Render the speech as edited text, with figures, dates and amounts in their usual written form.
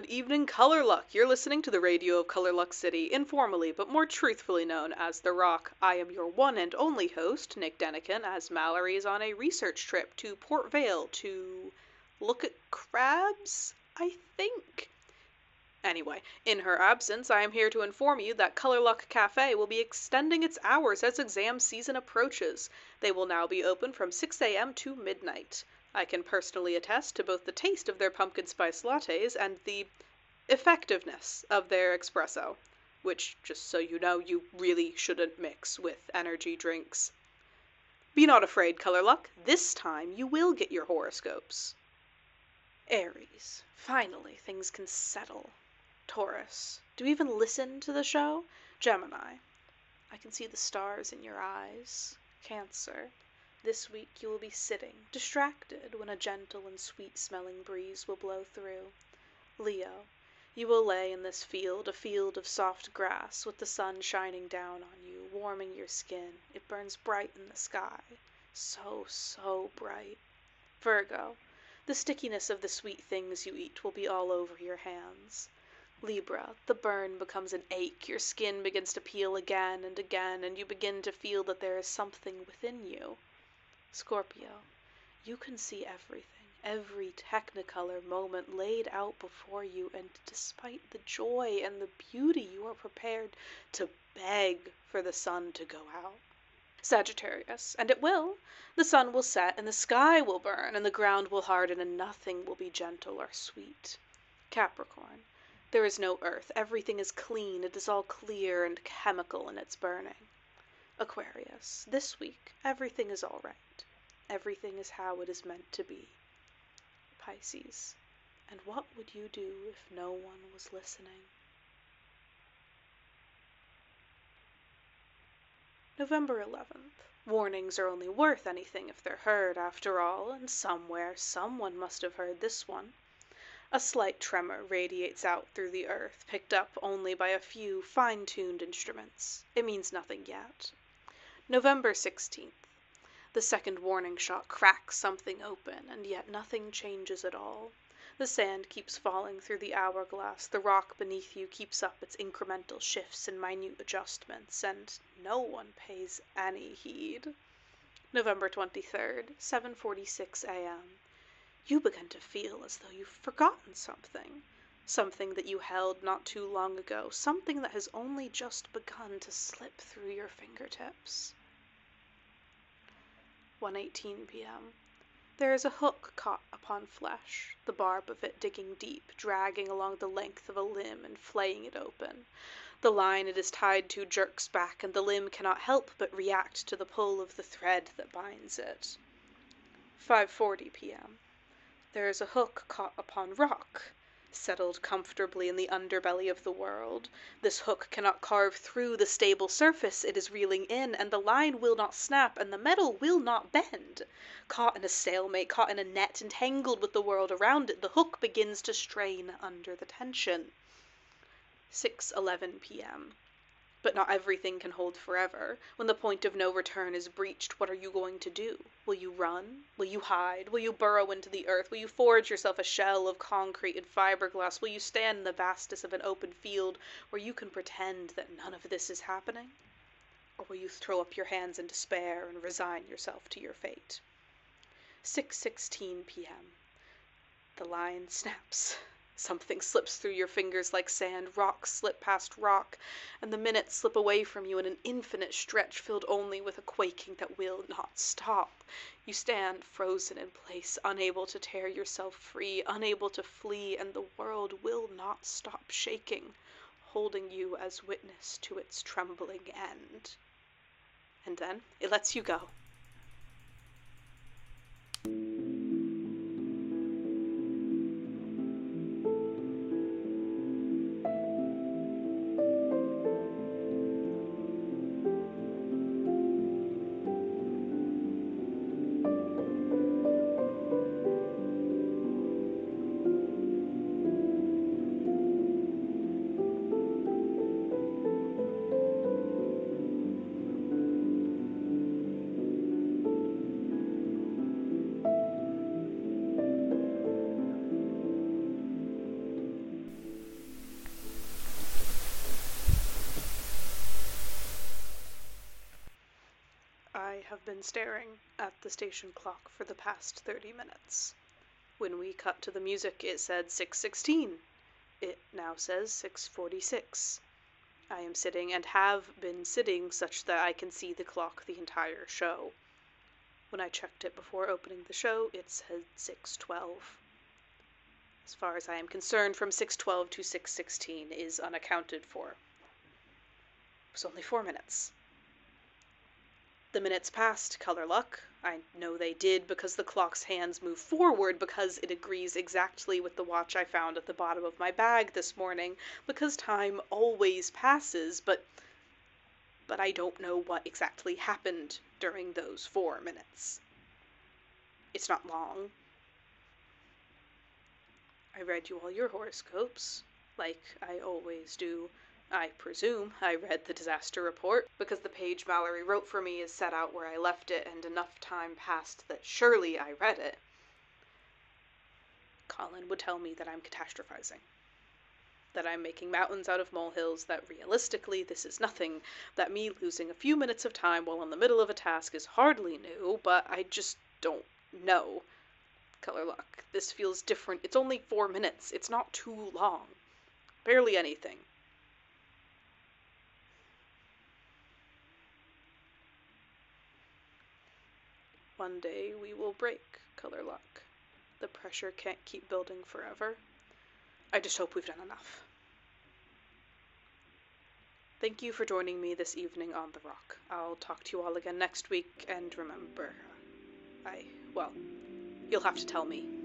Good evening, Color Luck. You're listening to the radio of Color Luck City, informally but more truthfully known as The Rock. I am your one and only host, Nick Denikin, as Mallory is on a research trip to Port Vale to look at crabs, I think. Anyway, in her absence, I am here to inform you that Color Luck Cafe will be extending its hours as exam season approaches. They will now be open from 6 a.m. to midnight. I can personally attest to both the taste of their pumpkin spice lattes and the effectiveness of their espresso, which, just so you know, you really shouldn't mix with energy drinks. Be not afraid, Color Luck. This time you will get your horoscopes. Aries. Finally, things can settle. Taurus. Do you even listen to the show? Gemini. I can see the stars in your eyes. Cancer. This week you will be sitting, distracted, when a gentle and sweet-smelling breeze will blow through. Leo. You will lay in this field, a field of soft grass, with the sun shining down on you, warming your skin. It burns bright in the sky. So, so bright. Virgo. The stickiness of the sweet things you eat will be all over your hands. Libra. The burn becomes an ache, your skin begins to peel again, and you begin to feel that there is something within you. Scorpio. You can see everything, every technicolor moment laid out before you, and despite the joy and the beauty, you are prepared to beg for the sun to go out. Sagittarius. And it will. The sun will set, and the sky will burn, and the ground will harden, and nothing will be gentle or sweet. Capricorn. There is no earth. Everything is clean. It is all clear and chemical in its burning. Aquarius. This week, everything is all right. Everything is how it is meant to be. Pisces. And what would you do if no one was listening? November 11th. Warnings are only worth anything if they're heard, after all, and somewhere, someone must have heard this one. A slight tremor radiates out through the earth, picked up only by a few fine-tuned instruments. It means nothing yet. November 16th. The second warning shot cracks something open, and yet nothing changes at all. The sand keeps falling through the hourglass, the rock beneath you keeps up its incremental shifts and minute adjustments, and no one pays any heed. November 23rd, 7:46 a.m. You begin to feel as though you've forgotten something. Something that you held not too long ago, something that has only just begun to slip through your fingertips. 1:18 p.m. There is a hook caught upon flesh, the barb of it digging deep, dragging along the length of a limb and flaying it open. The line it is tied to jerks back, and the limb cannot help but react to the pull of the thread that binds it. 5:40 p.m. There is a hook caught upon rock, settled comfortably in the underbelly of the world. This hook cannot carve through the stable surface it is reeling in, and the line will not snap, and the metal will not bend. Caught in a stalemate, caught in a net, entangled with the world around it, the hook begins to strain under the tension. 6:11 p.m. But not everything can hold forever. When the point of no return is breached, what are you going to do? Will you run? Will you hide? Will you burrow into the earth? Will you forge yourself a shell of concrete and fiberglass? Will you stand in the vastness of an open field where you can pretend that none of this is happening? Or will you throw up your hands in despair and resign yourself to your fate? 6:16 p.m. The line snaps. Something slips through your fingers like sand, rocks slip past rock, and the minutes slip away from you in an infinite stretch filled only with a quaking that will not stop. You stand frozen in place, unable to tear yourself free, unable to flee, and the world will not stop shaking, holding you as witness to its trembling end. And then it lets you go. been staring at the station clock for the past 30 minutes. When we cut to the music, it said 6:16. It now says 6:46. I am sitting and have been sitting such that I can see the clock the entire show. When I checked it before opening the show, it said 6:12. As far as I am concerned, from 6:12 to 6:16 is unaccounted for. It was only 4 minutes. The minutes passed, Color Luck. I know they did because the clock's hands move forward, because it agrees exactly with the watch I found at the bottom of my bag this morning, because time always passes, but I don't know what exactly happened during those 4 minutes. It's not long. I read you all your horoscopes, like I always do. I presume I read the disaster report, because the page Mallory wrote for me is set out where I left it, and enough time passed that surely I read it. Colin would tell me that I'm catastrophizing. That I'm making mountains out of molehills, that realistically this is nothing, that me losing a few minutes of time while in the middle of a task is hardly new, but I just don't know. Color Luck, this feels different. It's only 4 minutes. It's not too long. Barely anything. One day we will break, Color Luck. The pressure can't keep building forever. I just hope we've done enough. Thank you for joining me this evening on The Rock. I'll talk to you all again next week, and remember, well, you'll have to tell me.